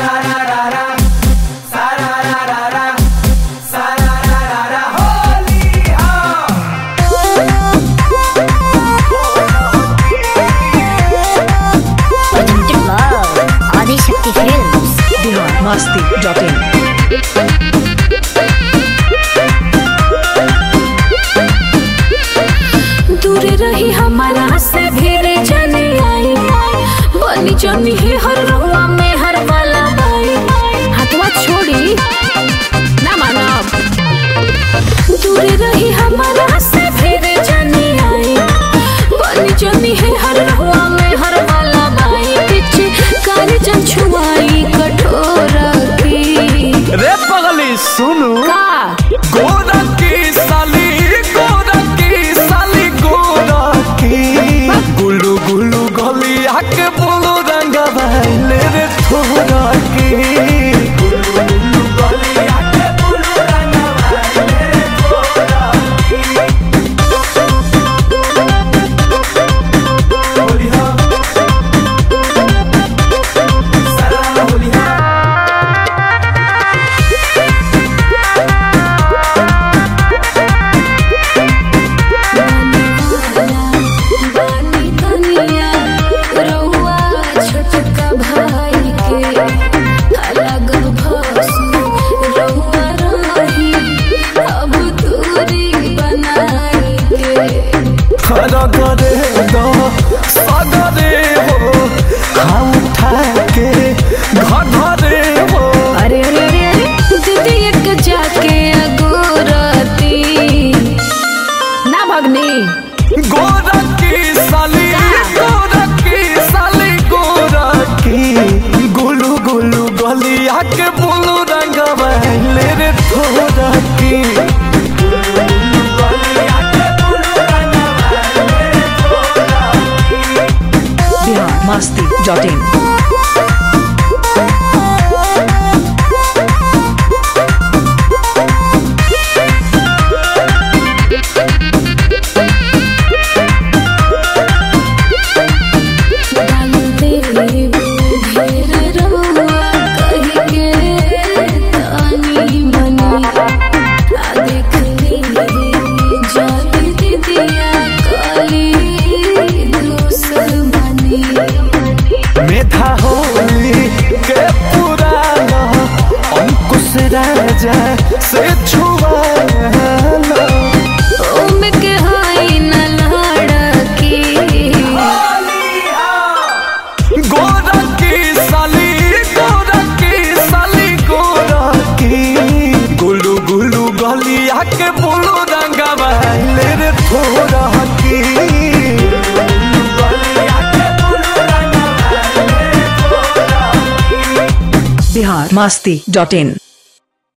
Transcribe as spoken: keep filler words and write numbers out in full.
Masti dot in. दूर रही हमारा से भीड़ जाने आई बनी जमी है हर रुआ में हर वाला बाई हाथवा छोड़ी ना मानब। दूर रही हमारा से भीड़ जाने आई बनी जमी है हर रुआ में हर वाला बाई पीछे कार जन छुआई कठोरा की रे पगली सुनू गोरा की साली गोरा की साली गोरा की गुलू गुलू गली आके बोलो रंगा भाईले रे थोड़ा की गुलू गुलू गली आके बोलो रंगा भाईले रे थोड़ा की होली हो साला होली हो गोरा की साली गोरा की साली गोरा की गुलू गुलू गली आके बोलू रंगा भाईले रे थोड़ा की मस्ती डॉट इन। मेधा होली के पुराना अंकुश राजा से छुआना के हाई न लड़की गोरा की साली गोरा की साली गोरा की गुलू गुलू गली आके बोलो रंगा भाईले रे थोड़ा की बिहार मस्ती डॉट इन।